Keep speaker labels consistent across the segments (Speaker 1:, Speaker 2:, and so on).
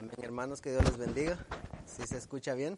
Speaker 1: Amén, hermanos, que Dios les bendiga. ¿Sí se escucha bien?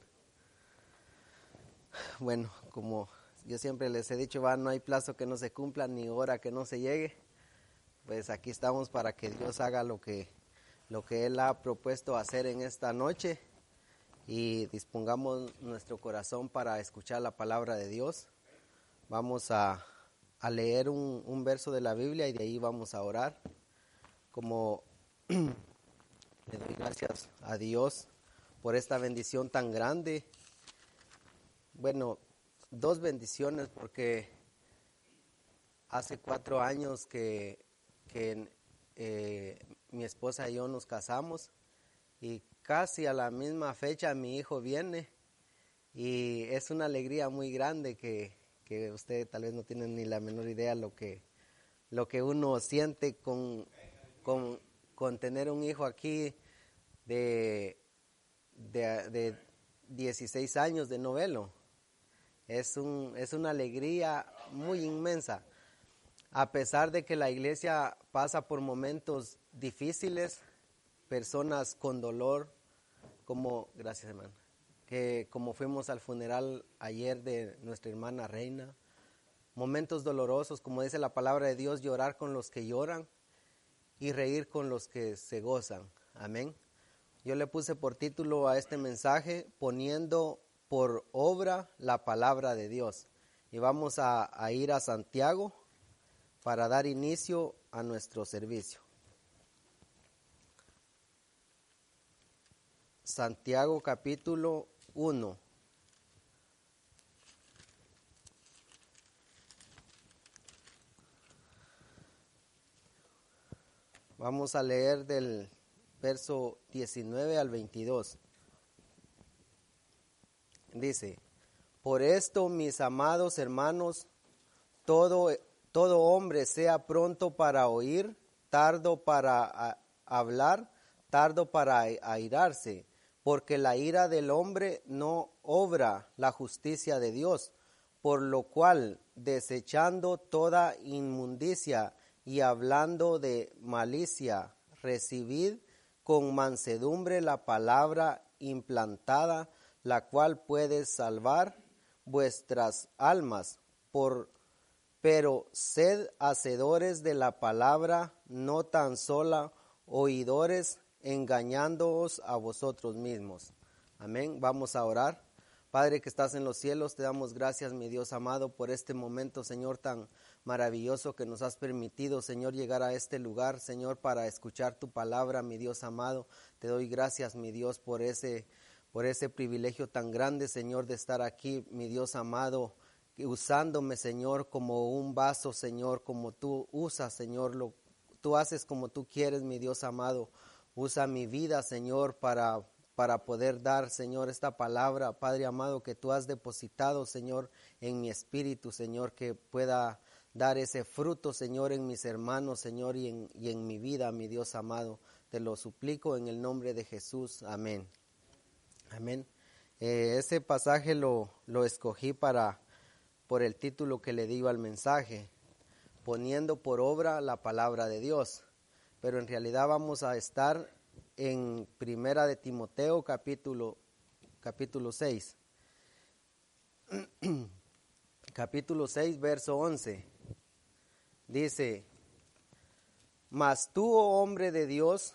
Speaker 1: Bueno, como yo siempre les he dicho, no hay plazo que no se cumpla ni hora que no se llegue. Pues aquí estamos para que Dios haga lo que Él ha propuesto hacer en esta noche y dispongamos nuestro corazón para escuchar la palabra de Dios. Vamos a leer un verso de la Biblia y de ahí vamos a orar. Como le doy gracias a Dios por esta bendición tan grande. Bueno, dos bendiciones, porque hace 4 años que mi esposa y yo nos casamos y casi a la misma fecha mi hijo viene y es una alegría muy grande que usted tal vez no tiene ni la menor idea lo que uno siente con tener un hijo aquí de 16 años de novelo. Es una alegría muy inmensa. A pesar de que la iglesia pasa por momentos difíciles, personas con dolor, gracias hermano, como fuimos al funeral ayer de nuestra hermana Reina, momentos dolorosos, como dice la palabra de Dios, llorar con los que lloran y reír con los que se gozan. Amén. Yo le puse por título a este mensaje, poniendo por obra la palabra de Dios. Y vamos a ir a Santiago para dar inicio a nuestro servicio. Santiago capítulo 1. Vamos a leer del verso 19 al 22. Dice: por esto, mis amados hermanos, todo hombre sea pronto para oír, tardo para hablar, tardo para airarse, porque la ira del hombre no obra la justicia de Dios, por lo cual, desechando toda inmundicia y hablando de malicia, recibid con mansedumbre la palabra implantada, la cual puede salvar vuestras almas. Pero sed hacedores de la palabra, no tan solo oidores, engañándoos a vosotros mismos. Amén. Vamos a orar. Padre que estás en los cielos, te damos gracias, mi Dios amado, por este momento, Señor, tan maravilloso que nos has permitido, Señor, llegar a este lugar, Señor, para escuchar tu palabra, mi Dios amado. Te doy gracias, mi Dios, por ese privilegio tan grande, Señor, de estar aquí, mi Dios amado, usándome, Señor, como un vaso, Señor, como tú usas, Señor, tú haces como tú quieres, mi Dios amado. Usa mi vida, Señor, para poder dar, Señor, esta palabra, Padre amado, que tú has depositado, Señor, en mi espíritu, Señor, que pueda dar ese fruto, Señor, en mis hermanos, Señor, y en mi vida, mi Dios amado. Te lo suplico en el nombre de Jesús. Amén. Amén. Ese pasaje lo escogí por el título que le digo al mensaje, poniendo por obra la palabra de Dios. Pero en realidad vamos a estar en Primera de Timoteo capítulo 6. Capítulo 6, verso 11. Dice: mas tú, oh hombre de Dios,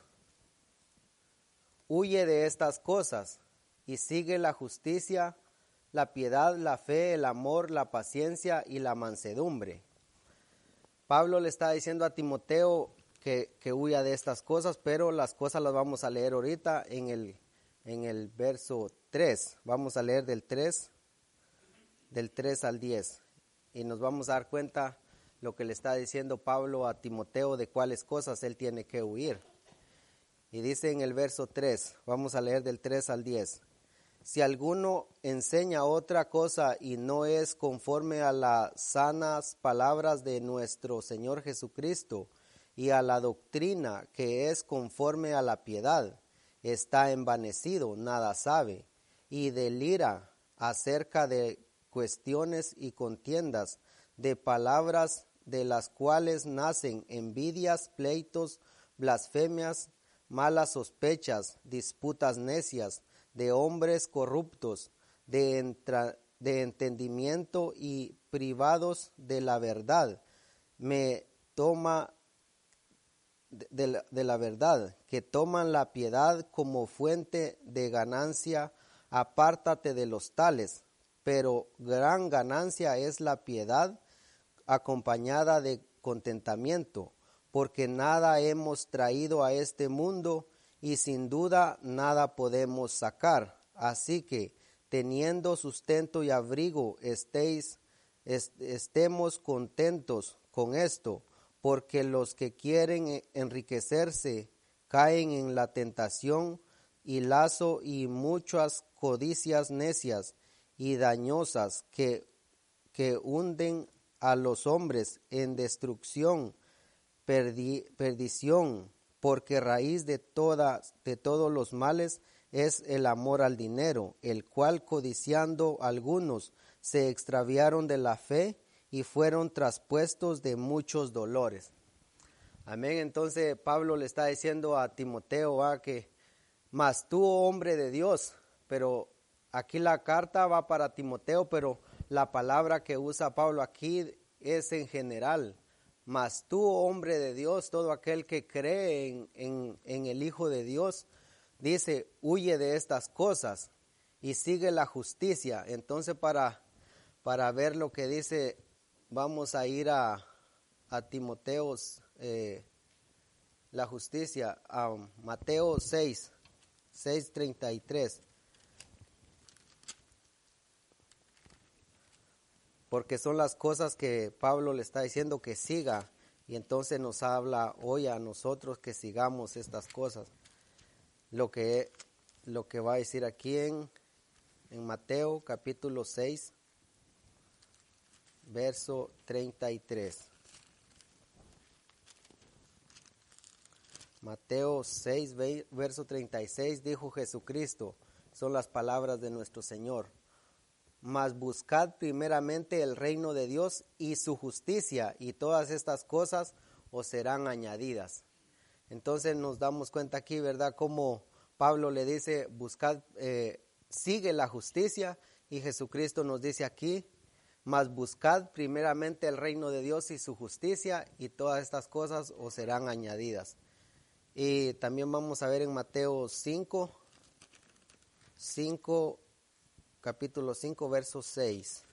Speaker 1: huye de estas cosas y sigue la justicia, la piedad, la fe, el amor, la paciencia y la mansedumbre. Pablo le está diciendo a Timoteo que huya de estas cosas, pero las cosas las vamos a leer ahorita en el verso 3. Vamos a leer del 3 al 10. Y nos vamos a dar cuenta lo que le está diciendo Pablo a Timoteo de cuáles cosas él tiene que huir. Y dice en el verso 3, vamos a leer del 3 al 10. Si alguno enseña otra cosa y no es conforme a las sanas palabras de nuestro Señor Jesucristo y a la doctrina que es conforme a la piedad, está envanecido, nada sabe, y delira acerca de cuestiones y contiendas, de palabras de las cuales nacen envidias, pleitos, blasfemias, malas sospechas, disputas necias, de hombres corruptos, de entendimiento y privados de la verdad. Me toma de la verdad, que toman la piedad como fuente de ganancia. Apártate de los tales, pero gran ganancia es la piedad acompañada de contentamiento, porque nada hemos traído a este mundo y sin duda nada podemos sacar. Así que, teniendo sustento y abrigo, estemos contentos con esto, porque los que quieren enriquecerse caen en la tentación y lazo y muchas codicias necias y dañosas que hunden a los hombres en destrucción, perdición, porque raíz de todos los males es el amor al dinero, el cual codiciando algunos se extraviaron de la fe y fueron traspuestos de muchos dolores. Amén. Entonces Pablo le está diciendo a Timoteo que mas tú, hombre de Dios, pero aquí la carta va para Timoteo, pero la palabra que usa Pablo aquí es en general. Mas tú, hombre de Dios, todo aquel que cree en el Hijo de Dios, dice, huye de estas cosas y sigue la justicia. Entonces para ver lo que dice, vamos a ir a Timoteo, la justicia, a Mateo 6:33. Porque son las cosas que Pablo le está diciendo que siga, y entonces nos habla hoy a nosotros que sigamos estas cosas. Lo que va a decir aquí en Mateo capítulo 6, verso 33. Mateo 6, verso 36, dijo Jesucristo, son las palabras de nuestro Señor. Mas buscad primeramente el reino de Dios y su justicia, y todas estas cosas os serán añadidas. Entonces nos damos cuenta aquí, ¿verdad? Como Pablo le dice, buscad, sigue la justicia, y Jesucristo nos dice aquí, mas buscad primeramente el reino de Dios y su justicia, y todas estas cosas os serán añadidas. Y también vamos a ver en Mateo 5, capítulo 5, verso 6.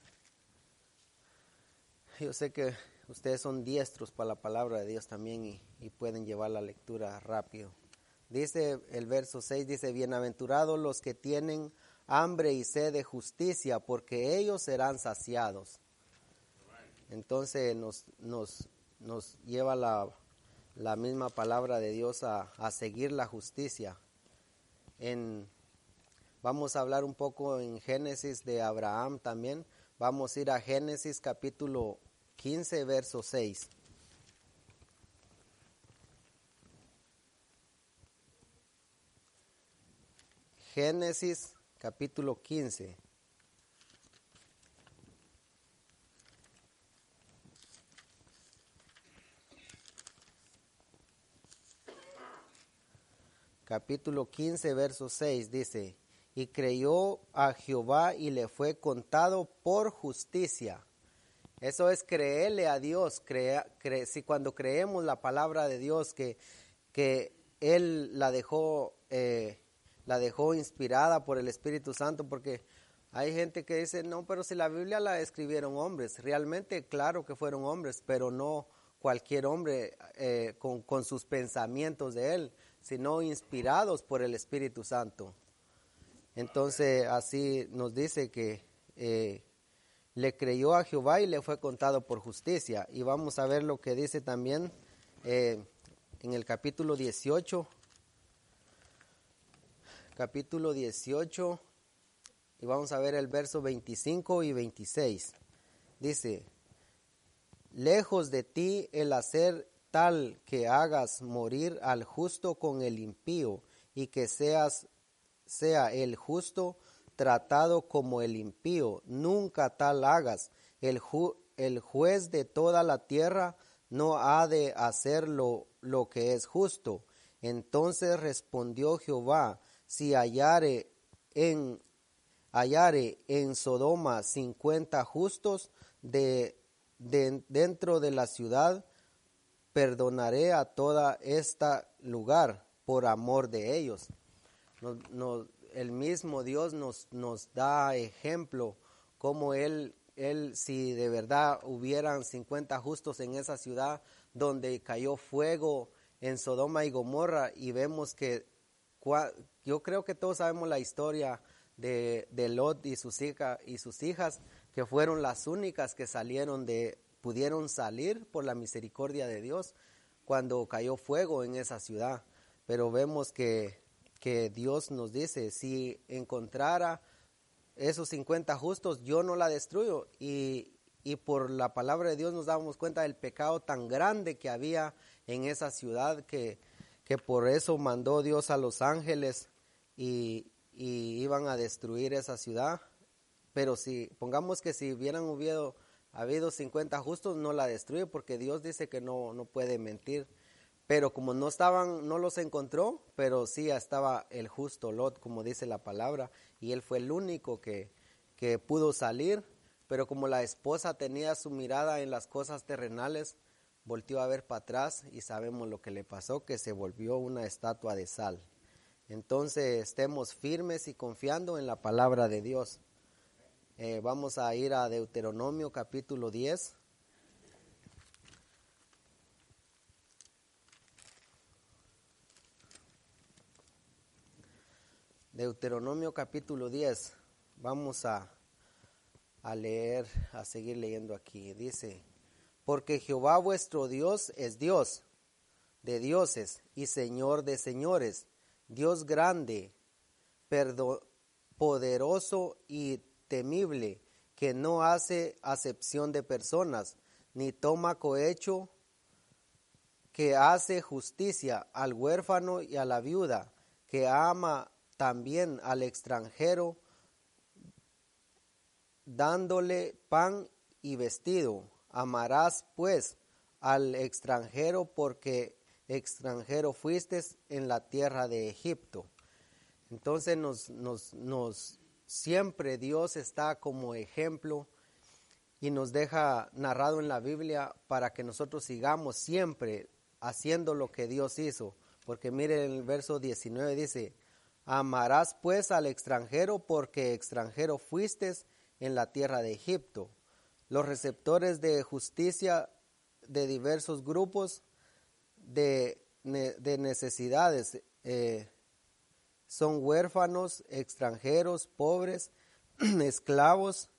Speaker 1: Yo sé que ustedes son diestros para la palabra de Dios también y pueden llevar la lectura rápido. Dice el verso 6, dice, bienaventurados los que tienen hambre y sed de justicia, porque ellos serán saciados. Entonces nos lleva la misma palabra de Dios a seguir la justicia. Vamos a hablar un poco en Génesis de Abraham también. Vamos a ir a Génesis capítulo 15, verso 6. Génesis capítulo 15. Capítulo 15, verso 6 dice, y creyó a Jehová y le fue contado por justicia. Eso es creerle a Dios. Si cuando creemos la palabra de Dios, que Él la dejó inspirada por el Espíritu Santo, porque hay gente que dice, no, pero si la Biblia la escribieron hombres, realmente claro que fueron hombres, pero no cualquier hombre con sus pensamientos de Él, sino inspirados por el Espíritu Santo. Entonces así nos dice que le creyó a Jehová y le fue contado por justicia. Y vamos a ver lo que dice también en el capítulo 18, y vamos a ver el verso 25 y 26. Dice, lejos de ti el hacer tal que hagas morir al justo con el impío, y que sea el justo tratado como el impío. Nunca tal hagas. El juez de toda la tierra no ha de hacer lo que es justo. Entonces respondió Jehová, si hallare en Sodoma 50 justos dentro de la ciudad, perdonaré a toda este lugar por amor de ellos. El mismo Dios nos da ejemplo como él, si de verdad hubieran 50 justos en esa ciudad donde cayó fuego en Sodoma y Gomorra, y vemos que yo creo que todos sabemos la historia de Lot y sus hijas, que fueron las únicas que pudieron salir por la misericordia de Dios cuando cayó fuego en esa ciudad. Pero vemos que Dios nos dice, si encontrara esos 50 justos, yo no la destruyo. Y por la palabra de Dios nos damos cuenta del pecado tan grande que había en esa ciudad, que por eso mandó Dios a los ángeles y iban a destruir esa ciudad. Pero pongamos que si hubieran habido 50 justos, no la destruye, porque Dios dice que no puede mentir. Pero como no los encontró, pero sí estaba el justo Lot, como dice la palabra, y él fue el único que pudo salir. Pero como la esposa tenía su mirada en las cosas terrenales, volteó a ver para atrás, y sabemos lo que le pasó, que se volvió una estatua de sal. Entonces estemos firmes y confiando en la palabra de Dios. Vamos a ir a Deuteronomio capítulo 10. Deuteronomio capítulo 10. Vamos a leer, a seguir leyendo aquí. Dice, porque Jehová vuestro Dios es Dios de dioses y Señor de señores, Dios grande, poderoso y temible, que no hace acepción de personas, ni toma cohecho, que hace justicia al huérfano y a la viuda, que ama también al extranjero, dándole pan y vestido. Amarás pues al extranjero, porque extranjero fuiste en la tierra de Egipto. Entonces siempre Dios está como ejemplo y nos deja narrado en la Biblia para que nosotros sigamos siempre haciendo lo que Dios hizo. Porque mire, en el verso 19 dice, amarás pues al extranjero, porque extranjero fuiste en la tierra de Egipto. Los receptores de justicia de diversos grupos de necesidades son huérfanos, extranjeros, pobres, esclavos,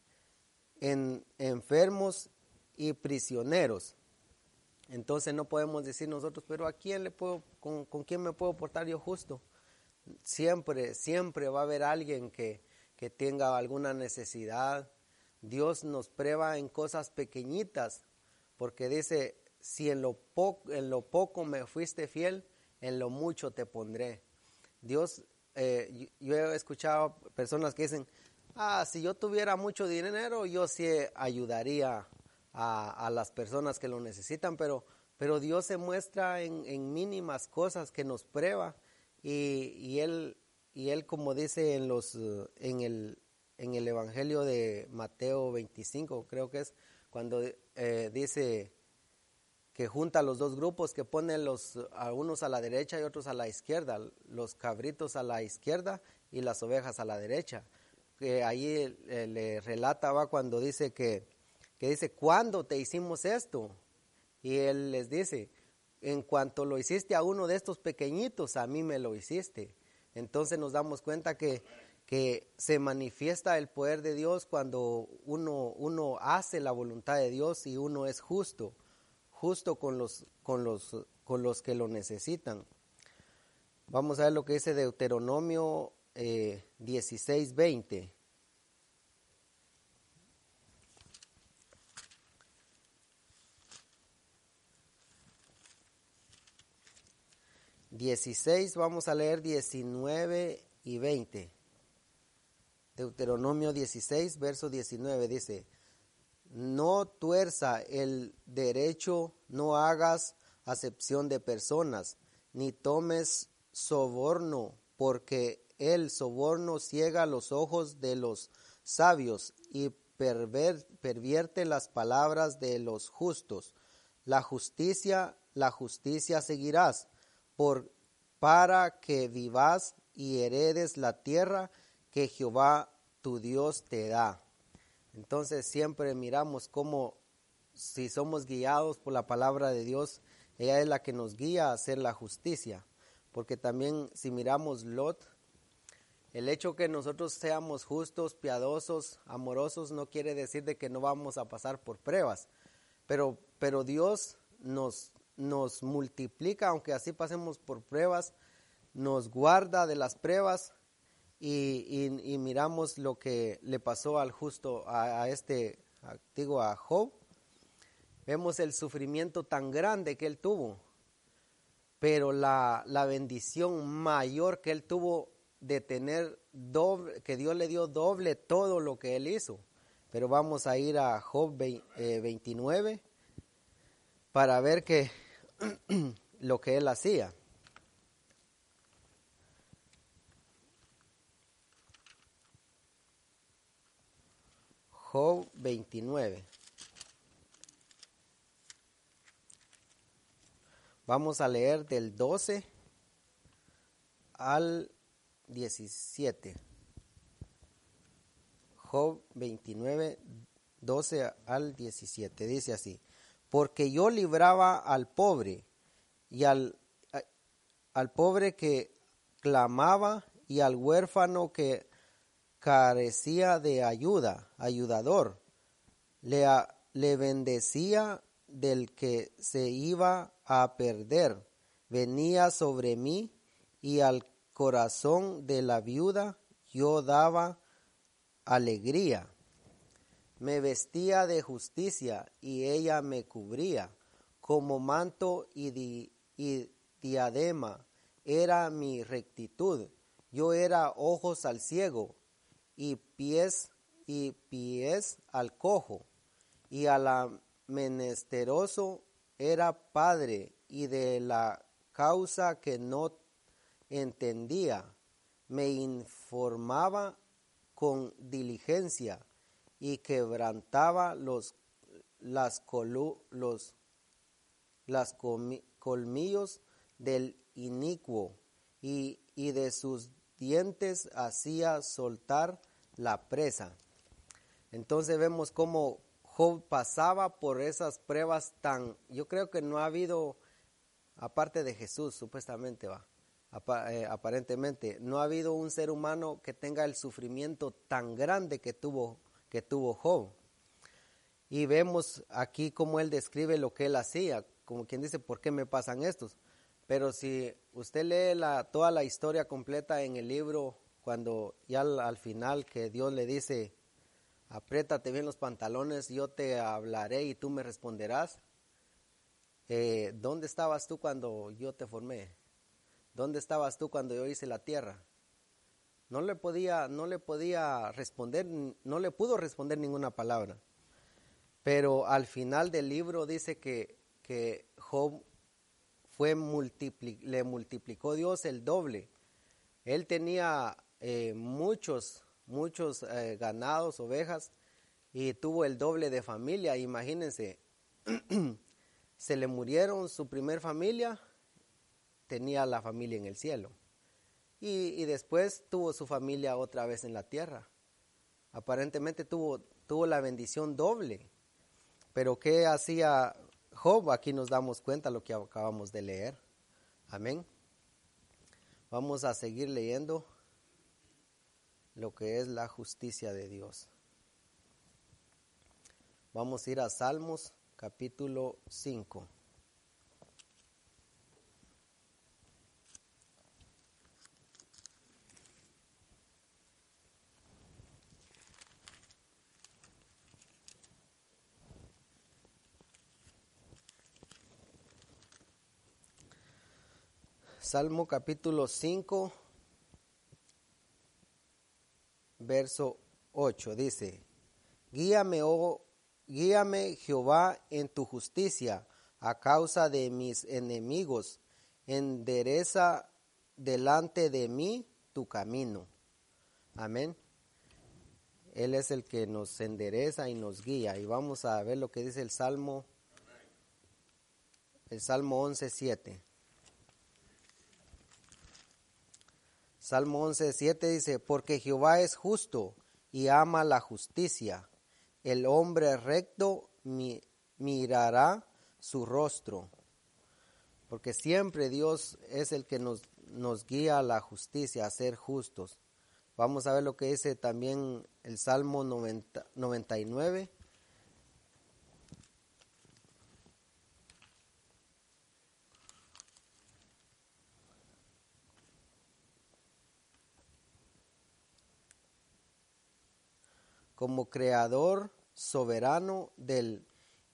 Speaker 1: enfermos y prisioneros. Entonces no podemos decir nosotros, pero ¿a quién con quién me puedo portar yo justo? Siempre va a haber alguien que tenga alguna necesidad. Dios nos prueba en cosas pequeñitas, porque dice, si en lo poco me fuiste fiel, en lo mucho te pondré. Dios, yo he escuchado personas que dicen, si yo tuviera mucho dinero, yo sí ayudaría a las personas que lo necesitan, pero Dios se muestra en mínimas cosas que nos prueba, y él como dice en el Evangelio de Mateo 25, creo que es, cuando dice que junta los dos grupos, que pone a unos a la derecha y otros a la izquierda, los cabritos a la izquierda y las ovejas a la derecha. Que ahí le relata cuando dice que dice, ¿cuándo te hicimos esto? Y él les dice, en cuanto lo hiciste a uno de estos pequeñitos, a mí me lo hiciste. Entonces nos damos cuenta que se manifiesta el poder de Dios cuando uno hace la voluntad de Dios y uno es justo con los que lo necesitan. Vamos a ver lo que dice Deuteronomio 16:20. Vamos a leer 19 y 20. Deuteronomio 16, verso 19 dice, no tuerza el derecho, no hagas acepción de personas, ni tomes soborno, porque el soborno ciega los ojos de los sabios y pervierte las palabras de los justos. La justicia seguirás, para que vivas y heredes la tierra que Jehová tu Dios te da. Entonces siempre miramos cómo, si somos guiados por la palabra de Dios, ella es la que nos guía a hacer la justicia. Porque también si miramos Lot, el hecho que nosotros seamos justos, piadosos, amorosos, no quiere decir de que no vamos a pasar por pruebas. Pero Dios nos multiplica, aunque así pasemos por pruebas, nos guarda de las pruebas y miramos lo que le pasó al justo, a Job. Vemos el sufrimiento tan grande que él tuvo, pero la bendición mayor que él tuvo de tener doble, que Dios le dio doble todo lo que él hizo. Pero vamos a ir a Job 29 para ver que lo que él hacía. Job 29. Vamos a leer del 12 al 17. Job 29, 12 al 17. Dice así: porque yo libraba al pobre y al pobre que clamaba y al huérfano que carecía de ayudador. Le bendecía del que se iba a perder. Venía sobre mí y al corazón de la viuda yo daba alegría. Me vestía de justicia y ella me cubría. Como manto y diadema era mi rectitud. Yo era ojos al ciego y pies al cojo, y al menesteroso era padre, y de la causa que no entendía me informaba con diligencia, y quebrantaba los colmillos del inicuo, y de sus dientes hacía soltar la presa. Entonces vemos cómo Job pasaba por esas pruebas yo creo que no ha habido, aparte de Jesús, supuestamente aparentemente, no ha habido un ser humano que tenga el sufrimiento tan grande que tuvo Job. Y vemos aquí cómo él describe lo que él hacía, como quien dice, ¿por qué me pasan estos? Pero si usted lee toda la historia completa en el libro, cuando ya al final que Dios le dice: apriétate bien los pantalones, yo te hablaré y tú me responderás. ¿Dónde estabas tú cuando yo te formé? ¿Dónde estabas tú cuando yo hice la tierra? No le podía responder, no le pudo responder ninguna palabra. Pero al final del libro dice que Job le multiplicó Dios el doble. Él tenía muchos ganados, ovejas, y tuvo el doble de familia. Imagínense, se le murieron su primer familia, tenía la familia en el cielo. Y después tuvo su familia otra vez en la tierra. Aparentemente tuvo la bendición doble. Pero ¿qué hacía Job? Aquí nos damos cuenta lo que acabamos de leer. Amén. Vamos a seguir leyendo lo que es la justicia de Dios. Vamos a ir a Salmos capítulo 5. Salmo capítulo 5, verso 8, dice: Guíame, Jehová, en tu justicia, a causa de mis enemigos. endereza delante de mí tu camino. Amén. Él es el que nos endereza y nos guía. Y vamos a ver lo que dice el Salmo 11:7. Salmo 11:7 dice, porque Jehová es justo y ama la justicia. El hombre recto mirará su rostro. Porque siempre Dios es el que nos guía a la justicia, a ser justos. Vamos a ver lo que dice también el Salmo 99. Como creador soberano del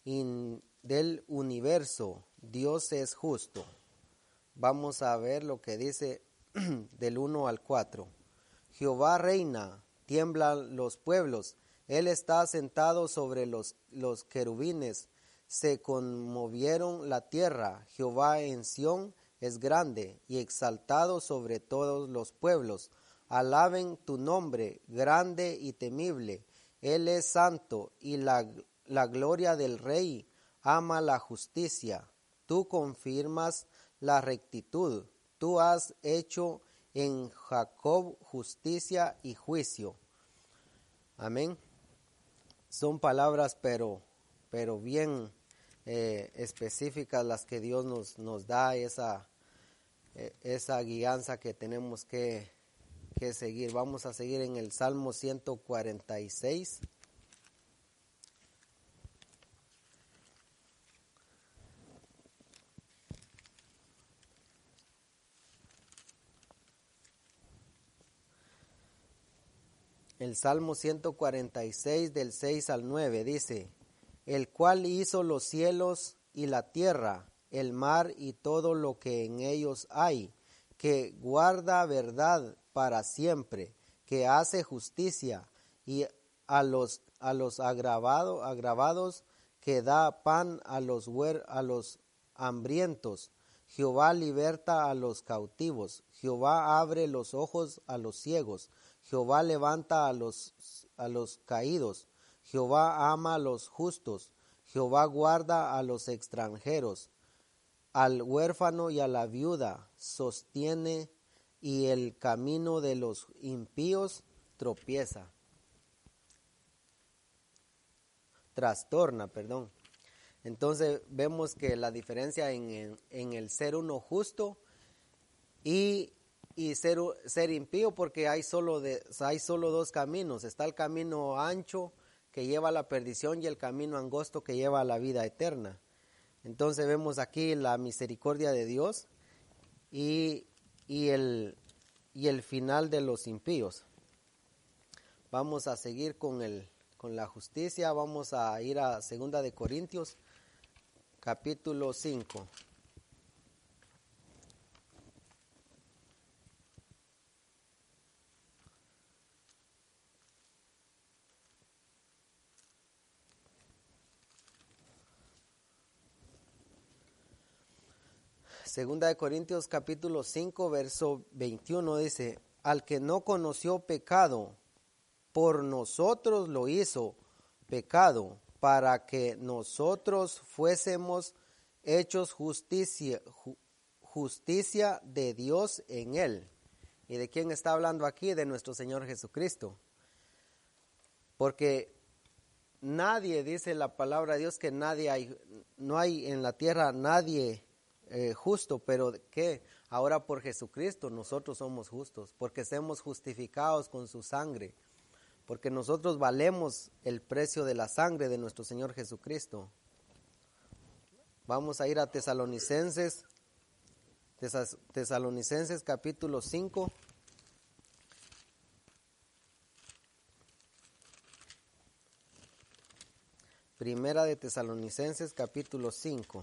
Speaker 1: universo, Dios es justo. Vamos a ver lo que dice del 1 al 4. Jehová reina, tiemblan los pueblos, Él está sentado sobre los querubines, se conmovieron la tierra, Jehová en Sión es grande y exaltado sobre todos los pueblos. Alaben tu nombre, grande y temible. Él es santo y la gloria del Rey ama la justicia. Tú confirmas la rectitud. Tú has hecho en Jacob justicia y juicio. Amén. Son palabras pero bien específicas las que Dios nos da, esa guianza que tenemos que seguir. Vamos a seguir en el Salmo 146. El Salmo 146 del 6 al 9 dice, el cual hizo los cielos y la tierra, el mar y todo lo que en ellos hay, que guarda verdad para siempre, que hace justicia y a los agravados, que da pan a los hambrientos. Jehová liberta a los cautivos, Jehová abre los ojos a los ciegos, Jehová levanta a los caídos, Jehová ama a los justos, Jehová guarda a los extranjeros, al huérfano y a la viuda sostiene, y el camino de los impíos trastorna. Entonces vemos que la diferencia en el ser uno justo y ser impío, porque hay solo dos caminos. Está el camino ancho que lleva a la perdición y el camino angosto que lleva a la vida eterna. Entonces vemos aquí la misericordia de Dios y el final de los impíos. Vamos a seguir con la justicia. Vamos a ir a 2 de Corintios, capítulo 5. Segunda de Corintios capítulo 5 verso 21 dice, al que no conoció pecado, por nosotros lo hizo pecado, para que nosotros fuésemos hechos justicia de Dios en él. ¿Y de quién está hablando aquí? De nuestro Señor Jesucristo. Porque nadie, dice la palabra de Dios, que no hay en la tierra nadie justo, pero que ahora por Jesucristo nosotros somos justos, porque somos justificados con su sangre, porque nosotros valemos el precio de la sangre de nuestro Señor Jesucristo. Vamos a ir a Tesalonicenses capítulo 5. Primera de Tesalonicenses capítulo 5.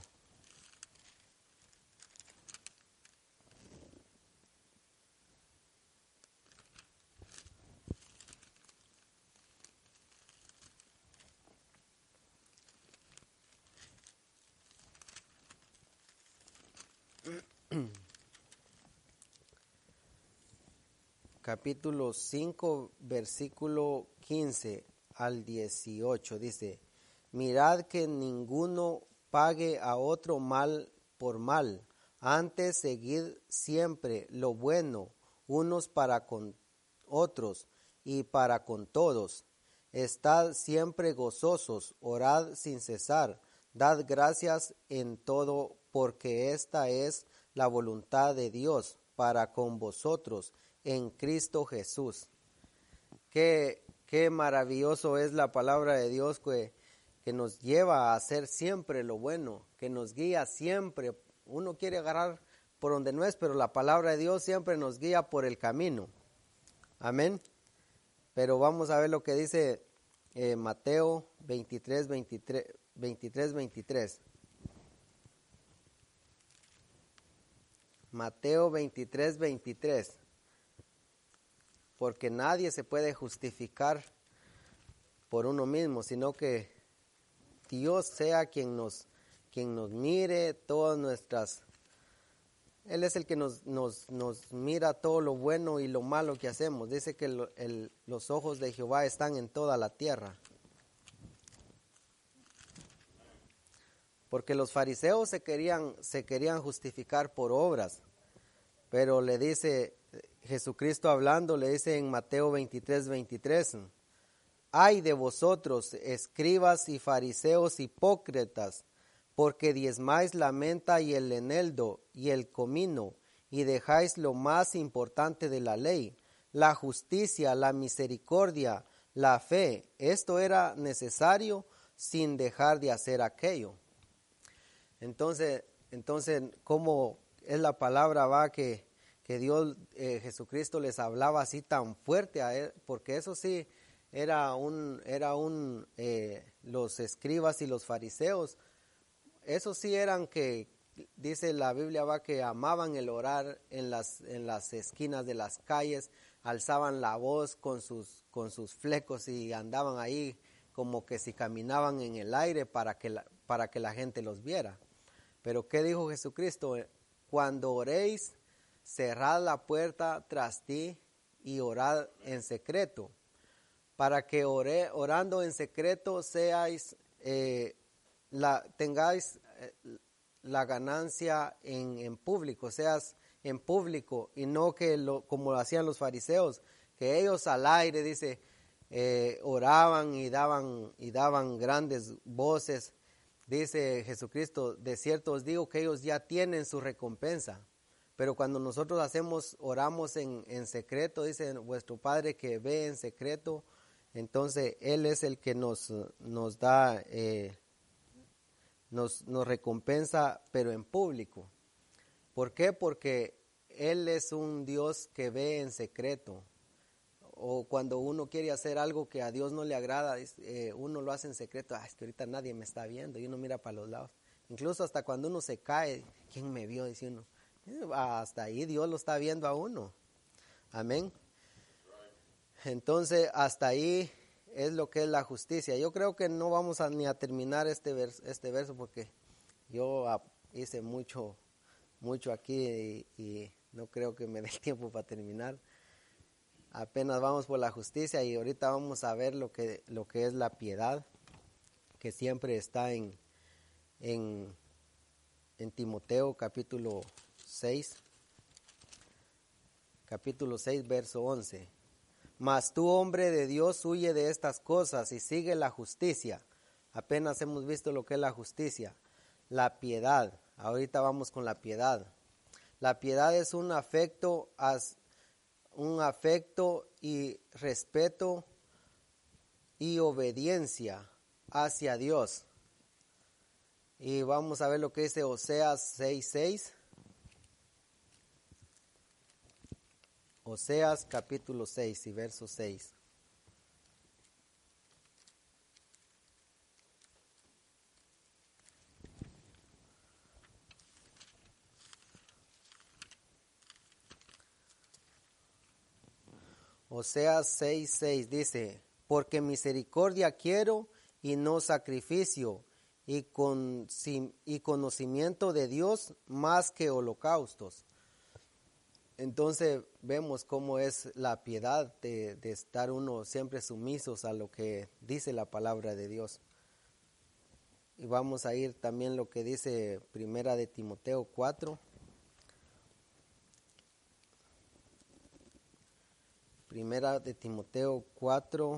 Speaker 1: capítulo 5, versículo 15 al 18, dice: mirad que ninguno pague a otro mal por mal, antes seguid siempre lo bueno unos para con otros y para con todos. Estad siempre gozosos, orad sin cesar, dad gracias en todo, porque esta es la voluntad de Dios para con vosotros en Cristo Jesús. Qué maravilloso es la palabra de Dios que nos lleva a hacer siempre lo bueno, que nos guía siempre. Uno quiere agarrar por donde no es, pero la palabra de Dios siempre nos guía por el camino. Amén. Pero vamos a ver lo que dice Mateo 23. Mateo 23. Porque nadie se puede justificar por uno mismo, sino que Dios sea quien nos mire todas nuestras. Él es el que nos mira todo lo bueno y lo malo que hacemos. Dice que los ojos de Jehová están en toda la tierra. Porque los fariseos se querían justificar por obras. Pero le dice Jesucristo hablando, le dice en Mateo 23. Ay de vosotros, escribas y fariseos hipócritas, porque diezmáis la menta y el eneldo y el comino, y dejáis lo más importante de la ley, la justicia, la misericordia, la fe. Esto era necesario sin dejar de hacer aquello. Entonces, ¿cómo es la palabra que Dios, Jesucristo les hablaba así tan fuerte a él? Porque eso sí los escribas y los fariseos, esos sí eran que, dice la Biblia, que amaban el orar en las esquinas de las calles, alzaban la voz con sus flecos y andaban ahí como que si caminaban en el aire para que la gente los viera. Pero ¿qué dijo Jesucristo? Cuando oréis, cerrad la puerta tras ti y orad en secreto, para que orando en secreto tengáis la ganancia en público, seas en público, y no como lo hacían los fariseos, que ellos al aire, dice, oraban y daban grandes voces. Dice Jesucristo: de cierto os digo que ellos ya tienen su recompensa. Pero cuando nosotros oramos en secreto, dice vuestro Padre que ve en secreto, entonces Él es el que nos da, nos recompensa, pero en público. ¿Por qué? Porque Él es un Dios que ve en secreto. O cuando uno quiere hacer algo que a Dios no le agrada, uno lo hace en secreto. Es que ahorita nadie me está viendo, y uno mira para los lados. Incluso hasta cuando uno se cae, ¿quién me vio? Dice uno. Hasta ahí Dios lo está viendo a uno. Amén. Entonces, hasta ahí es lo que es la justicia. Yo creo que no vamos ni a terminar este verso porque yo hice mucho aquí y no creo que me dé el tiempo para terminar. Apenas vamos por la justicia y ahorita vamos a ver lo que es la piedad, que siempre está en Timoteo capítulo 6, verso 11. Mas tú, hombre de Dios, huye de estas cosas y sigue la justicia. Apenas hemos visto lo que es la justicia. La piedad, ahorita vamos con la piedad. La piedad es un afecto y respeto y obediencia hacia Dios. Y vamos a ver lo que dice Oseas 6:6. Oseas capítulo 6 y verso 6. Oseas 6:6 dice: porque misericordia quiero y no sacrificio, y conocimiento de Dios más que holocaustos. Entonces vemos cómo es la piedad de estar uno siempre sumisos a lo que dice la palabra de Dios. Y vamos a ir también lo que dice Primera de Timoteo 4. Primera de Timoteo 4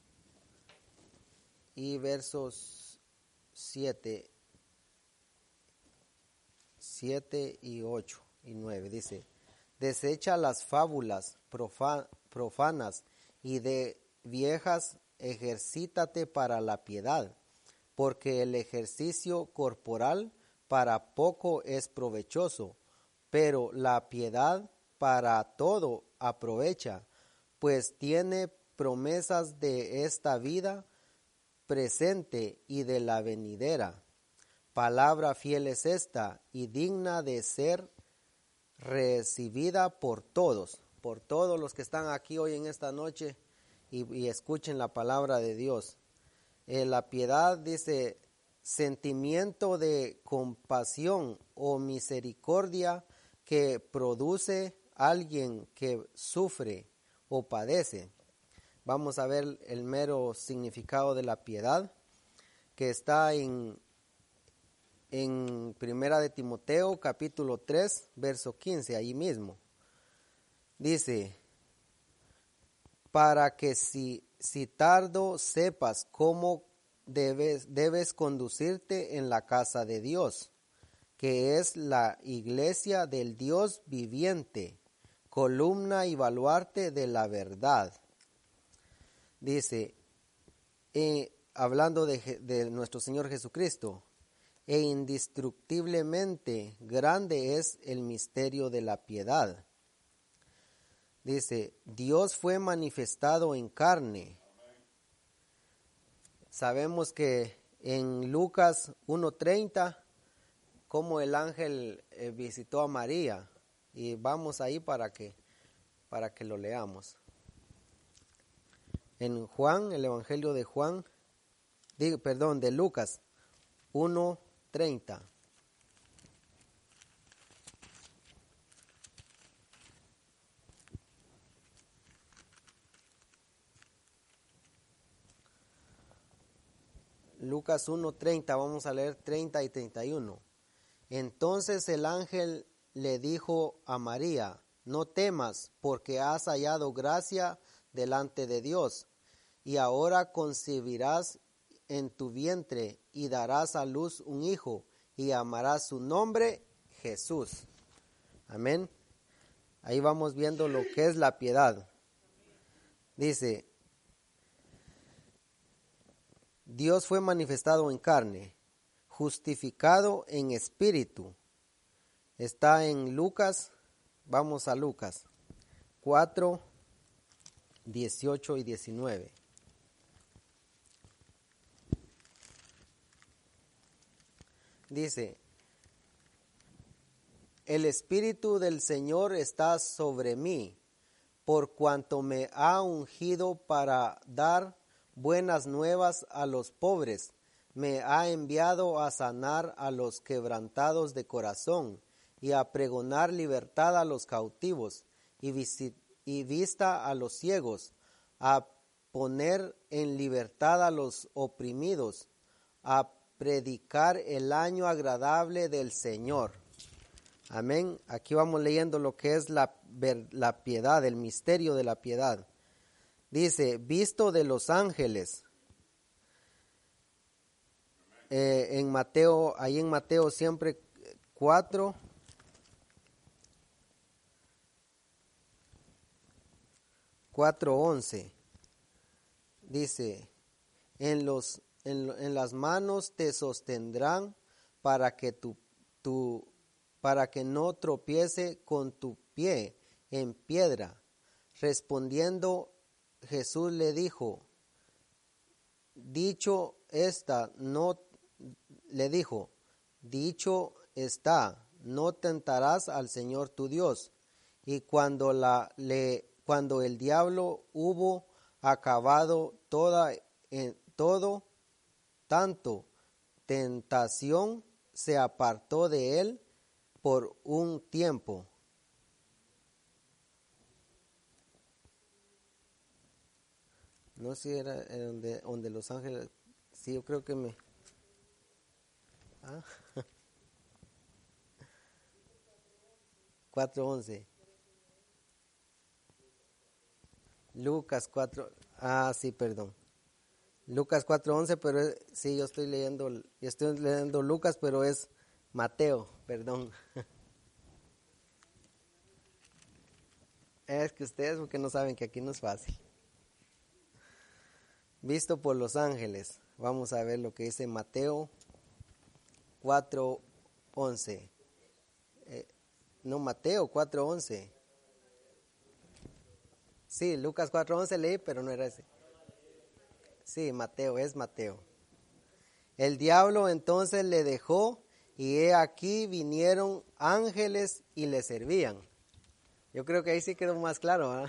Speaker 1: y versos 7 y 8 y 9. Dice: desecha las fábulas profanas y de viejas, ejercítate para la piedad, porque el ejercicio corporal para poco es provechoso, pero la piedad para todo aprovecha, pues tiene promesas de esta vida presente y de la venidera. Palabra fiel es esta y digna de ser recibida por todos los que están aquí hoy en esta noche y escuchen la palabra de Dios. La piedad dice sentimiento de compasión o misericordia que produce alguien que sufre o padece. Vamos a ver el mero significado de la piedad, que está en Primera de Timoteo capítulo 3 verso 15, ahí mismo. Dice: para que si tardo sepas cómo debes conducirte en la casa de Dios, que es la iglesia del Dios viviente, columna y baluarte de la verdad. Dice, hablando de nuestro Señor Jesucristo: e indestructiblemente grande es el misterio de la piedad. Dice, Dios fue manifestado en carne. Sabemos que en Lucas 1:30, como el ángel visitó a María, y vamos ahí para que lo leamos. En Juan, el Evangelio de Juan, de Lucas 1:30. Lucas 1:30, vamos a leer 30 y 31. Entonces el ángel le dijo a María: no temas, porque has hallado gracia delante de Dios, y ahora concebirás en tu vientre y darás a luz un hijo, y llamarás su nombre Jesús. Amén. Ahí vamos viendo lo que es la piedad. Dice, Dios fue manifestado en carne, justificado en espíritu. Está en Lucas, vamos a Lucas 4, 18 y 19. Dice, el Espíritu del Señor está sobre mí, por cuanto me ha ungido para dar buenas nuevas a los pobres, me ha enviado a sanar a los quebrantados de corazón, y a pregonar libertad a los cautivos, y vista a los ciegos, a poner en libertad a los oprimidos, a predicar el año agradable del Señor. Amén. Aquí vamos leyendo lo que es la piedad, el misterio de la piedad. Dice, visto de los ángeles. En Mateo siempre 4:11. Dice, en las manos te sostendrán para que no tropiece con tu pie en piedra. Respondiendo, Jesús le dijo, dicho está, no tentarás al Señor tu Dios. Y cuando el diablo hubo acabado tanto tentación, se apartó de él por un tiempo. No sé si era donde Los Ángeles. Sí, yo creo que me... Ah, 4:11. Lucas 4. Ah, sí, perdón. Lucas 4:11, pero sí, yo estoy leyendo Lucas, pero es Mateo, perdón. Es que ustedes porque no saben que aquí no es fácil. Visto por los ángeles. Vamos a ver lo que dice Mateo 4:11. No, Mateo 4:11. Sí, Lucas 4:11 leí, pero no era ese. Sí, Mateo, es Mateo. El diablo entonces le dejó y he aquí vinieron ángeles y le servían. Yo creo que ahí sí quedó más claro, ¿verdad?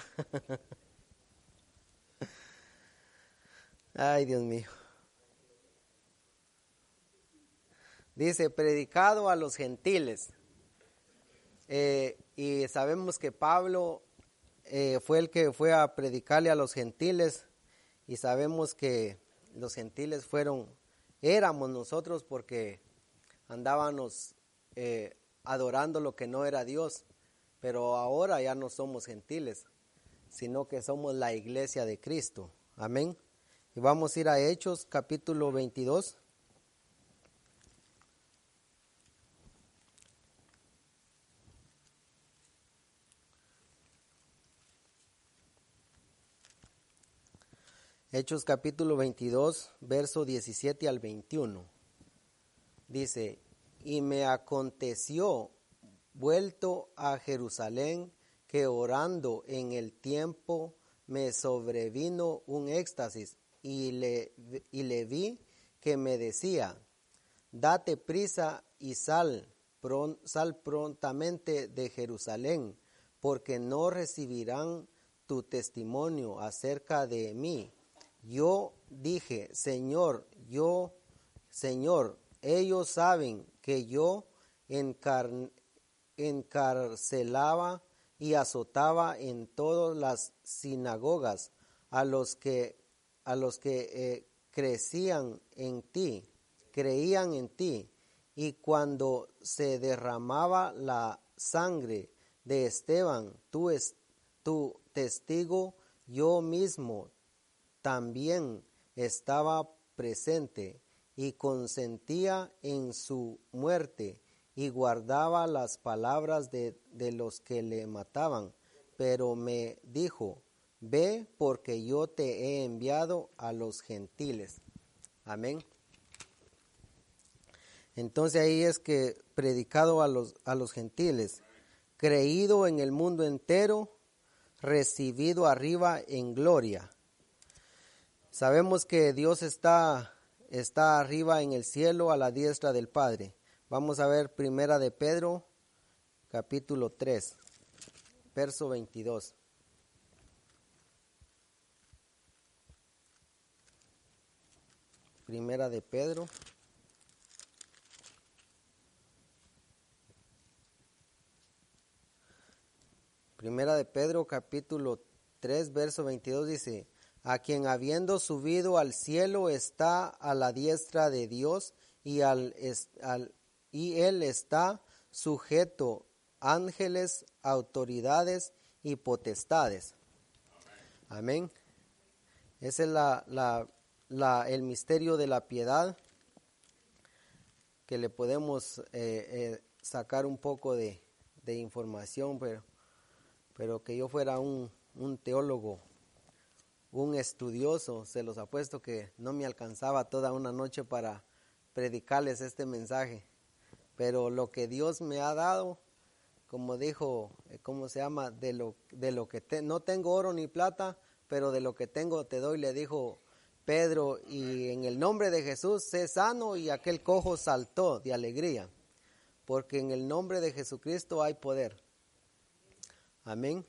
Speaker 1: Ay, Dios mío. Dice, predicado a los gentiles. Y sabemos que Pablo fue el que fue a predicarle a los gentiles. Y sabemos que los gentiles éramos nosotros porque andábamos adorando lo que no era Dios. Pero ahora ya no somos gentiles, sino que somos la iglesia de Cristo. Amén. Y vamos a ir a Hechos capítulo 22. Hechos capítulo 22, verso 17 al 21. Dice, y me aconteció, vuelto a Jerusalén, que orando en el tiempo me sobrevino un éxtasis y le vi que me decía, date prisa y sal prontamente de Jerusalén, porque no recibirán tu testimonio acerca de mí. Yo dije, Señor, ellos saben que yo encarcelaba y azotaba en todas las sinagogas a los que creían en ti, y cuando se derramaba la sangre de Esteban, tu testigo, yo mismo también estaba presente y consentía en su muerte y guardaba las palabras de los que le mataban. Pero me dijo, ve porque yo te he enviado a los gentiles. Amén. Entonces ahí es que predicado a los gentiles, creído en el mundo entero, recibido arriba en gloria. Sabemos que Dios está arriba en el cielo a la diestra del Padre. Vamos a ver Primera de Pedro, capítulo 3, verso 22. Primera de Pedro. Primera de Pedro, capítulo 3, verso 22 dice, a quien habiendo subido al cielo está a la diestra de Dios y él está sujeto ángeles, autoridades y potestades. Amén. Ese es el misterio de la piedad que le podemos sacar un poco de información, pero que yo fuera un teólogo, un estudioso, se los apuesto que no me alcanzaba toda una noche para predicarles este mensaje. Pero lo que Dios me ha dado, como dijo, ¿cómo se llama? De lo que no tengo oro ni plata, pero de lo que tengo te doy, le dijo Pedro, y en el nombre de Jesús sé sano, y aquel cojo saltó de alegría, porque en el nombre de Jesucristo hay poder. Amén.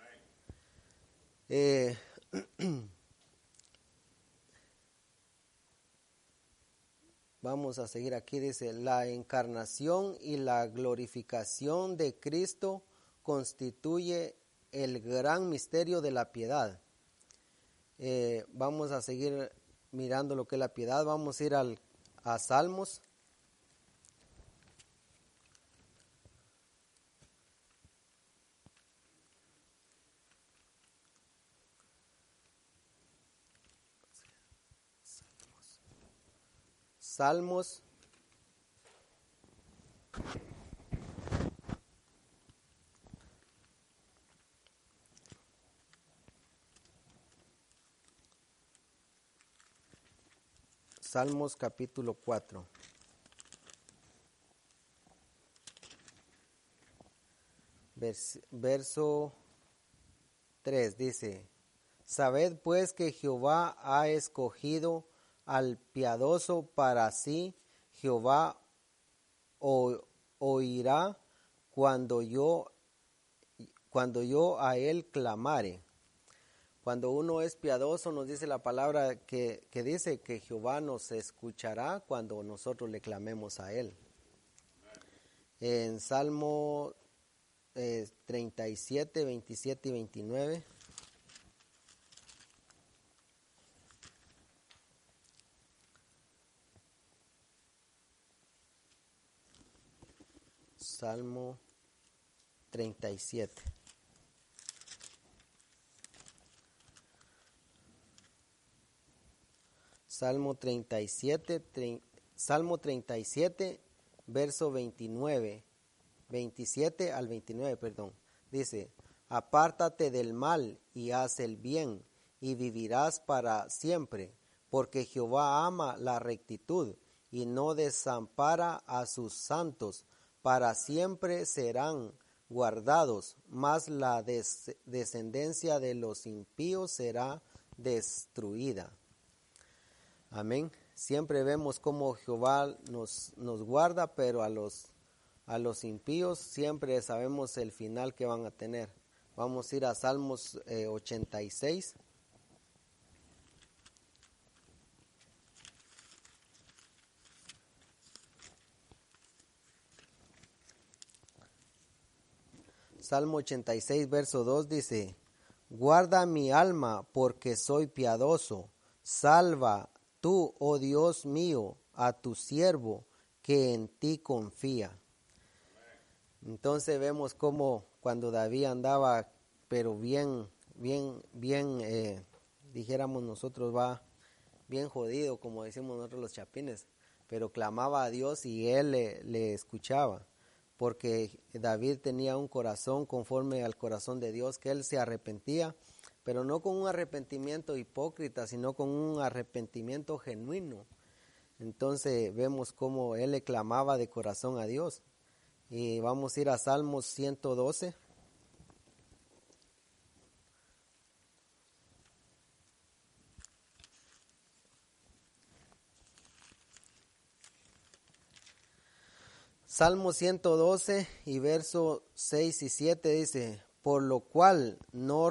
Speaker 1: Vamos a seguir aquí, dice, la encarnación y la glorificación de Cristo constituye el gran misterio de la piedad. Vamos a seguir mirando lo que es la piedad. Vamos a ir a Salmos. Salmos. Salmos capítulo 4. Verso 3 dice: Sabed pues que Jehová ha escogido al piadoso para sí. Jehová oirá cuando yo a él clamare. Cuando uno es piadoso, nos dice la palabra que dice que Jehová nos escuchará cuando nosotros le clamemos a él. En Salmo 37, 27 y 29. Salmo 37. Salmo 37, verso 29, 27 al 29, perdón. Dice: Apártate del mal y haz el bien, y vivirás para siempre, porque Jehová ama la rectitud y no desampara a sus santos. Para siempre serán guardados, mas la descendencia de los impíos será destruida. Amén. Siempre vemos cómo Jehová nos guarda, pero a los impíos siempre sabemos el final que van a tener. Vamos a ir a Salmos 86. Salmo 86, verso 2 dice: Guarda mi alma porque soy piadoso. Salva tú, oh Dios mío, a tu siervo que en ti confía. Entonces vemos cómo cuando David andaba, pero bien, dijéramos nosotros, va bien jodido, como decimos nosotros los chapines, pero clamaba a Dios y él le escuchaba, porque David tenía un corazón conforme al corazón de Dios, que él se arrepentía, pero no con un arrepentimiento hipócrita, sino con un arrepentimiento genuino. Entonces vemos cómo él le clamaba de corazón a Dios. Y vamos a ir a Salmos 112. Salmo 112 y versos 6 y 7 dice: Por lo cual no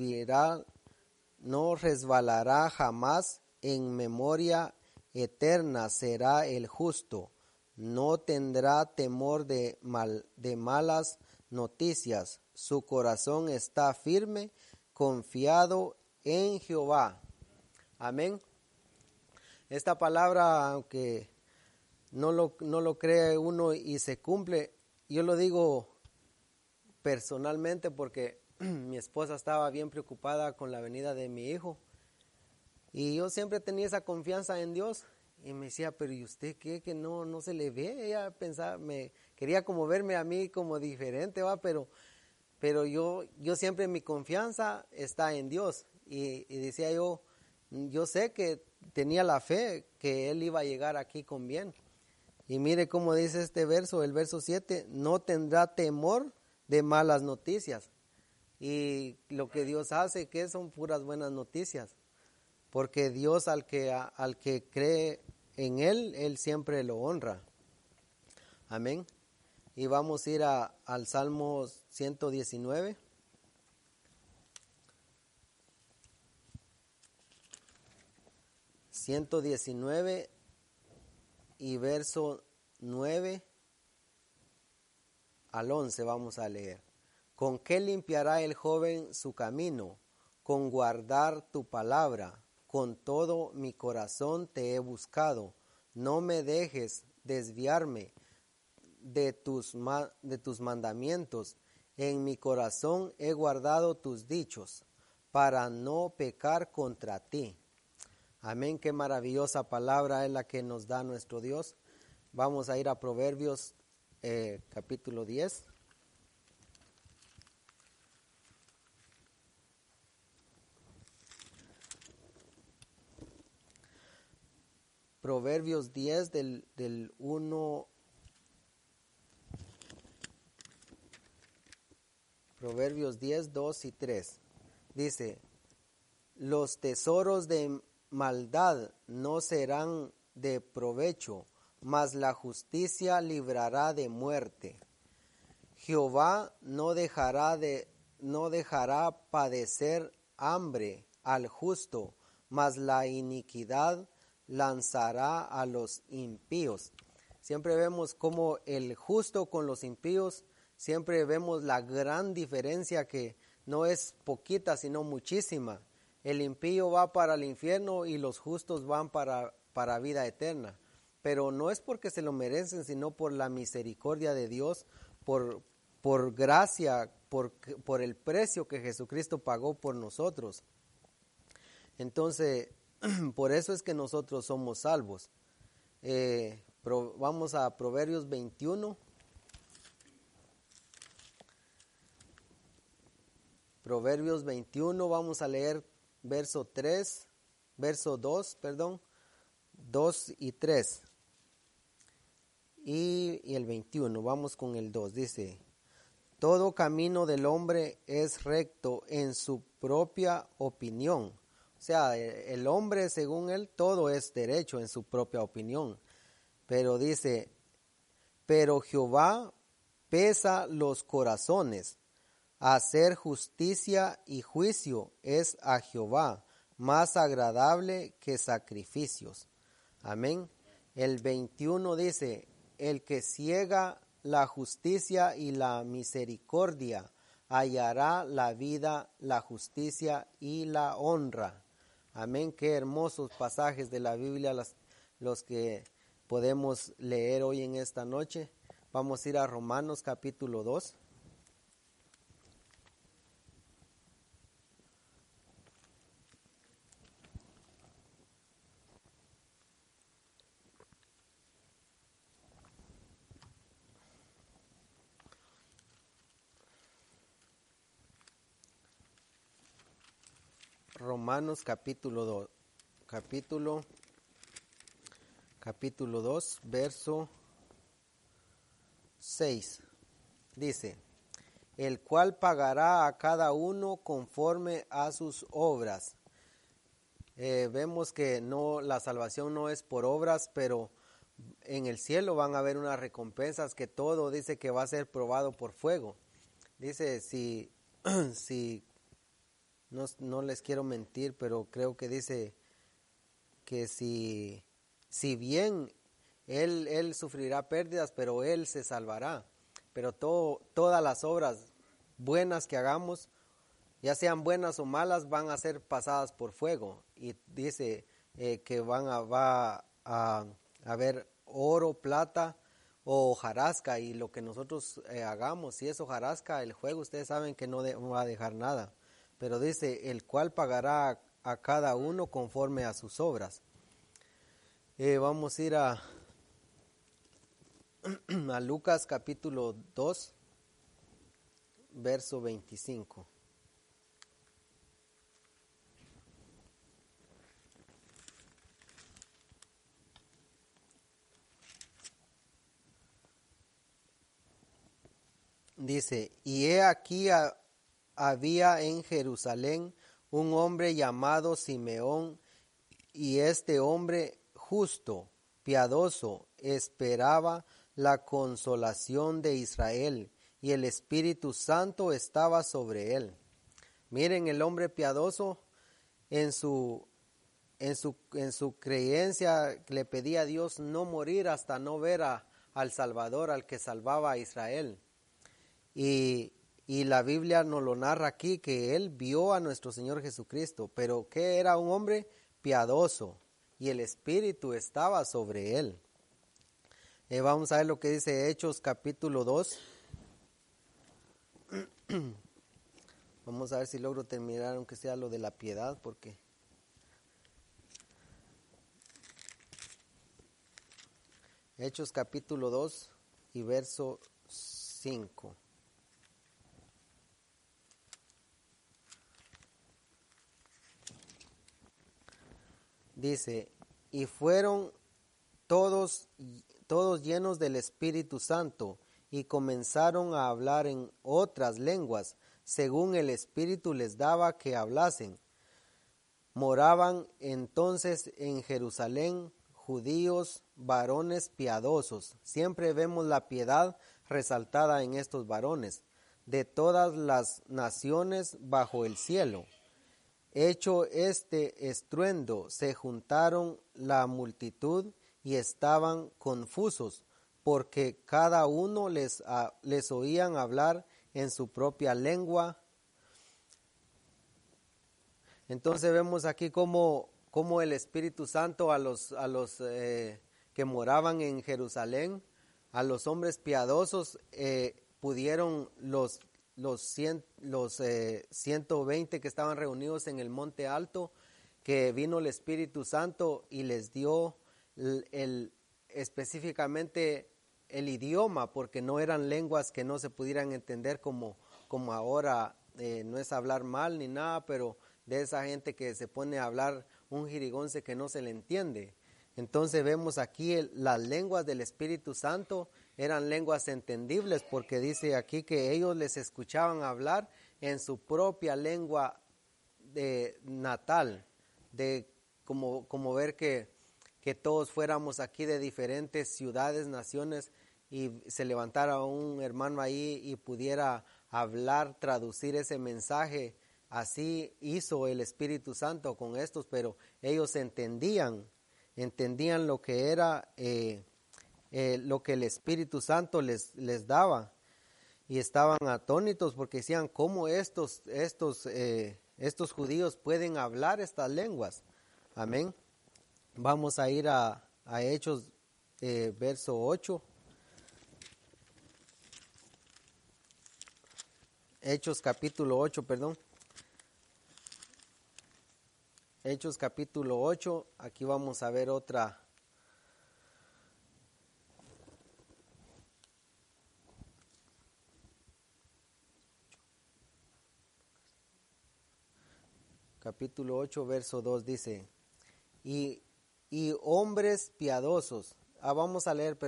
Speaker 1: resbalará jamás, en memoria eterna será el justo, no tendrá temor de malas noticias, su corazón está firme, confiado en Jehová. Amén. Esta palabra, aunque no lo cree uno y se cumple, yo lo digo personalmente porque mi esposa estaba bien preocupada con la venida de mi hijo y yo siempre tenía esa confianza en Dios y me decía: pero ¿y usted qué? Que no se le ve. Ella pensaba, me quería como verme a mí como diferente, va, pero yo siempre, mi confianza está en Dios y decía yo sé que tenía la fe que él iba a llegar aquí con bien. Y mire cómo dice este verso, el verso 7, no tendrá temor de malas noticias. Y lo que Dios hace, que son puras buenas noticias, porque Dios al que cree en Él siempre lo honra. Amén. Y vamos a ir al Salmo 119. Y verso 9 al 11 vamos a leer. ¿Con qué limpiará el joven su camino? con guardar tu palabra. Con todo mi corazón te he buscado. No me dejes desviarme de tus mandamientos. En mi corazón he guardado tus dichos, para no pecar contra ti. Amén, qué maravillosa palabra es la que nos da nuestro Dios. Vamos a ir a Proverbios capítulo 10. Proverbios 10 del 1. Proverbios 10, 2 y 3. Dice, los tesoros de maldad no serán de provecho, mas la justicia librará de muerte. Jehová no dejará padecer hambre al justo, mas la iniquidad lanzará a los impíos. Siempre vemos como el justo con los impíos, siempre vemos la gran diferencia que no es poquita, sino muchísima. El impío va para el infierno y los justos van para vida eterna. Pero no es porque se lo merecen, sino por la misericordia de Dios, por gracia, por el precio que Jesucristo pagó por nosotros. Entonces, por eso es que nosotros somos salvos. Vamos a Proverbios 21. Proverbios 21, vamos a leer verso 2 y 3. Y el 21, vamos con el 2, dice, todo camino del hombre es recto en su propia opinión. O sea, el hombre, según él, todo es derecho en su propia opinión. Pero dice, pero Jehová pesa los corazones. Hacer justicia y juicio es a Jehová más agradable que sacrificios. Amén. El 21 dice, el que ciega la justicia y la misericordia hallará la vida, la justicia y la honra. Amén. Qué hermosos pasajes de la Biblia los que podemos leer hoy en esta noche. Vamos a ir a Romanos capítulo 2. Romanos capítulo 2, capítulo 2, verso 6. Dice, el cual pagará a cada uno conforme a sus obras. Vemos que la salvación no es por obras, pero en el cielo van a haber unas recompensas que todo dice que va a ser probado por fuego. Dice, si no les quiero mentir, pero creo que dice que si bien él sufrirá pérdidas, pero él se salvará. Pero todas las obras buenas que hagamos, ya sean buenas o malas, van a ser pasadas por fuego. Y dice que va a haber oro, plata o hojarasca, y lo que nosotros hagamos, si es hojarasca, el fuego, ustedes saben que no va a dejar nada. Pero dice, el cual pagará a cada uno conforme a sus obras. Vamos a ir a Lucas capítulo 2, verso 25. Dice, y he aquí había en Jerusalén un hombre llamado Simeón, y este hombre justo, piadoso, esperaba la consolación de Israel, y el Espíritu Santo estaba sobre él. Miren, el hombre piadoso en su creencia le pedía a Dios no morir hasta no ver al Salvador, al que salvaba a Israel. Y Y la Biblia nos lo narra aquí que él vio a nuestro Señor Jesucristo, pero que era un hombre piadoso y el Espíritu estaba sobre él. Vamos a ver lo que dice Hechos capítulo 2. Vamos a ver si logro terminar aunque sea lo de la piedad, porque Hechos capítulo 2 y verso 5. Dice, y fueron todos llenos del Espíritu Santo y comenzaron a hablar en otras lenguas, según el Espíritu les daba que hablasen. Moraban entonces en Jerusalén judíos, varones piadosos. Siempre vemos la piedad resaltada en estos varones, de todas las naciones bajo el cielo. Hecho este estruendo, se juntaron la multitud y estaban confusos, porque cada uno les oían hablar en su propia lengua. Entonces vemos aquí cómo el Espíritu Santo a los que moraban en Jerusalén, a los hombres piadosos, pudieron los 120 que estaban reunidos en el monte alto, que vino el Espíritu Santo y les dio específicamente el idioma, porque no eran lenguas que no se pudieran entender como ahora. No es hablar mal ni nada, pero de esa gente que se pone a hablar un jirigonce que no se le entiende. Entonces vemos aquí las lenguas del Espíritu Santo eran lenguas entendibles, porque dice aquí que ellos les escuchaban hablar en su propia lengua natal, de como ver que todos fuéramos aquí de diferentes ciudades, naciones, y se levantara un hermano ahí y pudiera hablar, traducir ese mensaje. Así hizo el Espíritu Santo con estos, pero ellos entendían lo que era lo que el Espíritu Santo les daba, y estaban atónitos porque decían, ¿cómo estos judíos pueden hablar estas lenguas? Amén. Vamos a ir a Hechos verso 8. Hechos capítulo 8, perdón. Hechos capítulo 8, aquí vamos a ver otra. Capítulo 8, verso 2 dice, y hombres piadosos. Vamos a leer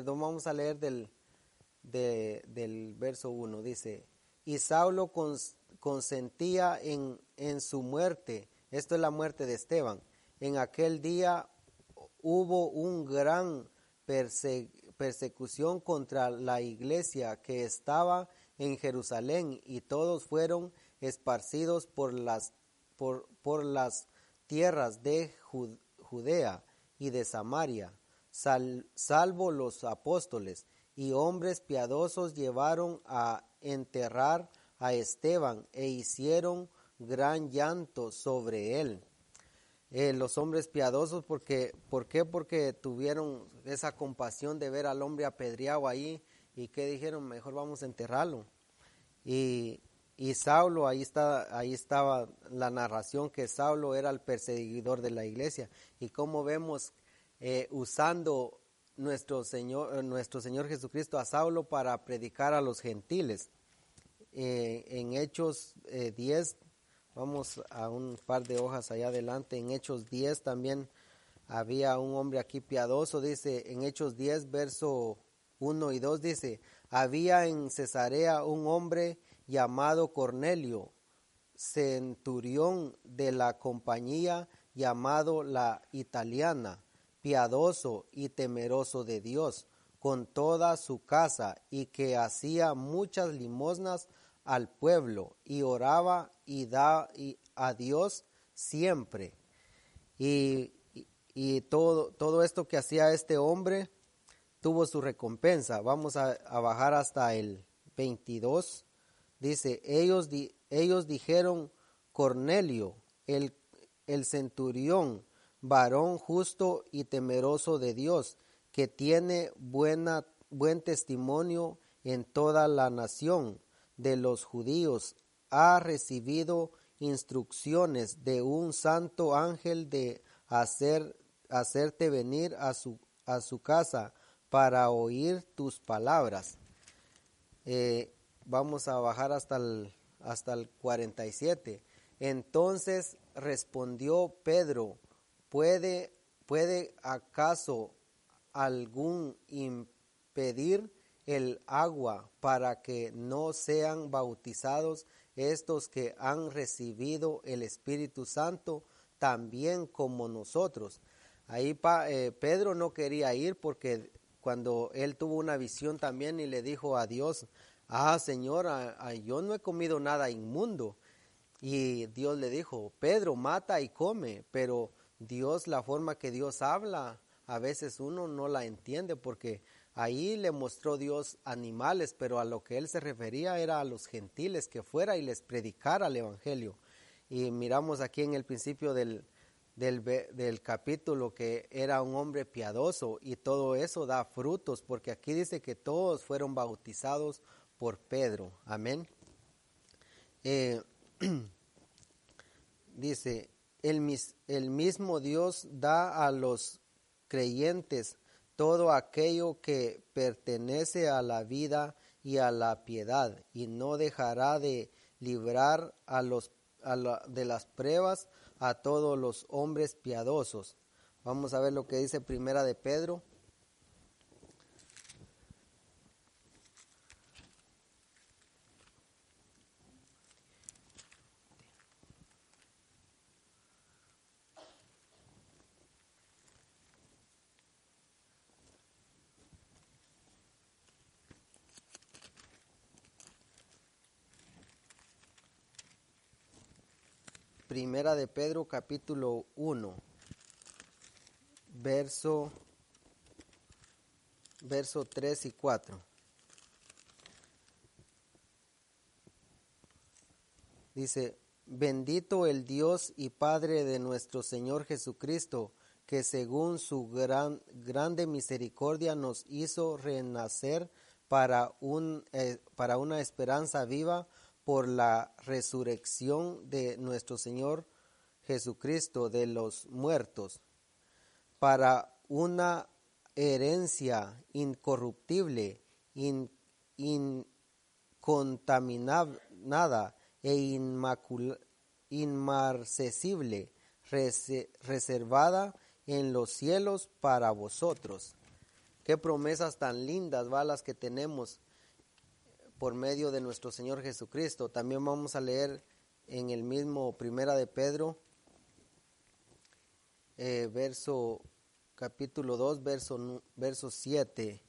Speaker 1: del verso 1, dice, y Saulo consentía en su muerte. Esto es la muerte de Esteban. En aquel día hubo un gran persecución contra la iglesia que estaba en Jerusalén, y todos fueron esparcidos por las tierras de Judea y de Samaria, salvo los apóstoles, y hombres piadosos llevaron a enterrar a Esteban e hicieron gran llanto sobre él. Los hombres piadosos, ¿por qué? Porque tuvieron esa compasión de ver al hombre apedreado ahí, y que dijeron, mejor vamos a enterrarlo. Y Saulo, ahí estaba la narración que Saulo era el perseguidor de la iglesia, y cómo vemos usando nuestro Señor Jesucristo a Saulo para predicar a los gentiles. En Hechos 10, vamos a un par de hojas allá adelante, en Hechos 10 también había un hombre aquí piadoso. Dice en Hechos 10, verso 1 y 2, dice, había en Cesarea un hombre llamado Cornelio, centurión de la compañía llamado la Italiana, piadoso y temeroso de Dios con toda su casa, y que hacía muchas limosnas al pueblo, y oraba a Dios siempre. Y todo esto que hacía este hombre tuvo su recompensa. Vamos a bajar hasta el 22, Dice, ellos dijeron, Cornelio, el centurión, varón justo y temeroso de Dios, que tiene buen testimonio en toda la nación de los judíos, ha recibido instrucciones de un santo ángel de hacerte venir a su casa para oír tus palabras. Vamos a bajar hasta el 47. Entonces respondió Pedro, ¿puede acaso algún impedir el agua para que no sean bautizados estos que han recibido el Espíritu Santo también como nosotros? Ahí Pedro no quería ir porque cuando él tuvo una visión también y le dijo a Dios, Señor, yo no he comido nada inmundo. Y Dios le dijo, Pedro, mata y come, pero Dios, la forma que Dios habla, a veces uno no la entiende porque ahí le mostró Dios animales, pero a lo que él se refería era a los gentiles, que fuera y les predicara el evangelio. Y miramos aquí en el principio del capítulo que era un hombre piadoso y todo eso da frutos, porque aquí dice que todos fueron bautizados por Pedro. Amén. Dice, el mismo Dios da a los creyentes todo aquello que pertenece a la vida y a la piedad, y no dejará de librar de las pruebas a todos los hombres piadosos. Vamos a ver lo que dice Primera de Pedro. Primera de Pedro capítulo 1, verso 3 y 4. Dice, bendito el Dios y Padre de nuestro Señor Jesucristo, que según su grande misericordia nos hizo renacer para una esperanza viva por la resurrección de nuestro Señor Jesucristo de los muertos, para una herencia incorruptible, incontaminada e inmarcesible, reservada en los cielos para vosotros. Qué promesas tan lindas, ¿va? Las que tenemos por medio de nuestro Señor Jesucristo. También vamos a leer en el mismo Primera de Pedro, capítulo 2, verso 7.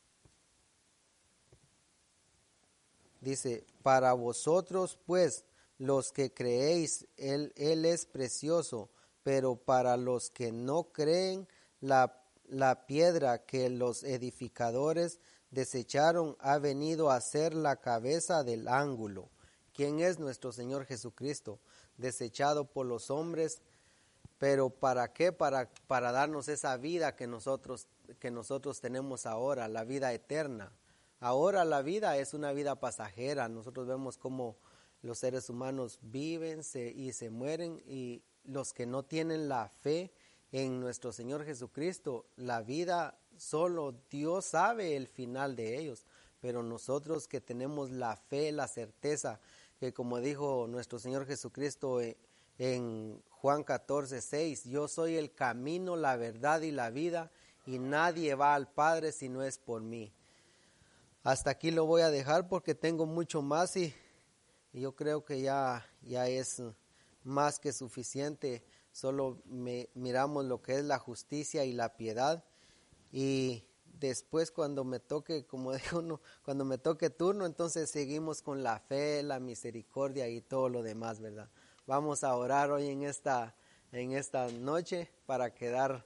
Speaker 1: Dice, para vosotros pues, los que creéis, Él es precioso, pero para los que no creen, la piedra que los edificadores desecharon ha venido a ser la cabeza del ángulo. ¿Quién es nuestro Señor Jesucristo? Desechado por los hombres, pero ¿para qué? Para darnos esa vida que nosotros tenemos ahora, la vida eterna. Ahora la vida es una vida pasajera. Nosotros vemos cómo los seres humanos viven y se mueren, y los que no tienen la fe en nuestro Señor Jesucristo, la vida solo Dios sabe el final de ellos, pero nosotros que tenemos la fe, la certeza, que como dijo nuestro Señor Jesucristo en Juan 14:6, yo soy el camino, la verdad y la vida, y nadie va al Padre si no es por mí. Hasta aquí lo voy a dejar porque tengo mucho más y yo creo que ya es más que suficiente. Solo miramos lo que es la justicia y la piedad, y después cuando me toque, como dijo uno, cuando me toque turno, entonces seguimos con la fe, la misericordia y todo lo demás, ¿verdad? Vamos a orar hoy en esta noche para quedar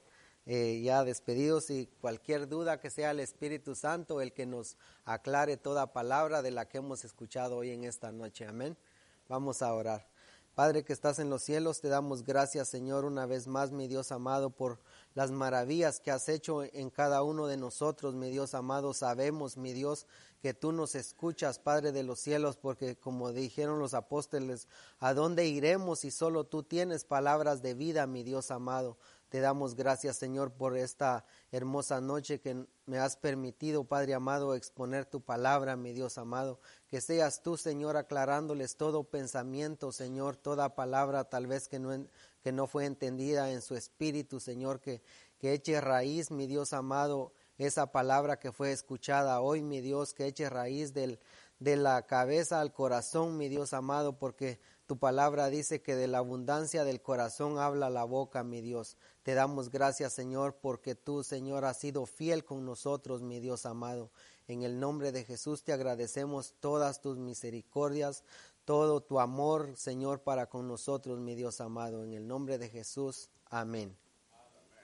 Speaker 1: ya despedidos, y cualquier duda que sea el Espíritu Santo el que nos aclare toda palabra de la que hemos escuchado hoy en esta noche. Amén. Vamos a orar. Padre que estás en los cielos, te damos gracias, Señor, una vez más, mi Dios amado, por las maravillas que has hecho en cada uno de nosotros, mi Dios amado. Sabemos, mi Dios, que tú nos escuchas, Padre de los cielos, porque como dijeron los apóstoles, ¿a dónde iremos si solo tú tienes palabras de vida, mi Dios amado? Te damos gracias, Señor, por esta hermosa noche que me has permitido, Padre amado, exponer tu palabra, mi Dios amado. Que seas tú, Señor, aclarándoles todo pensamiento, Señor, toda palabra tal vez que no fue entendida en su espíritu, Señor, que eche raíz, mi Dios amado, esa palabra que fue escuchada hoy, mi Dios, que eche raíz de la cabeza al corazón, mi Dios amado, porque tu palabra dice que de la abundancia del corazón habla la boca, mi Dios. Te damos gracias, Señor, porque tú, Señor, has sido fiel con nosotros, mi Dios amado. En el nombre de Jesús te agradecemos todas tus misericordias, todo tu amor, Señor, para con nosotros, mi Dios amado. En el nombre de Jesús, amén.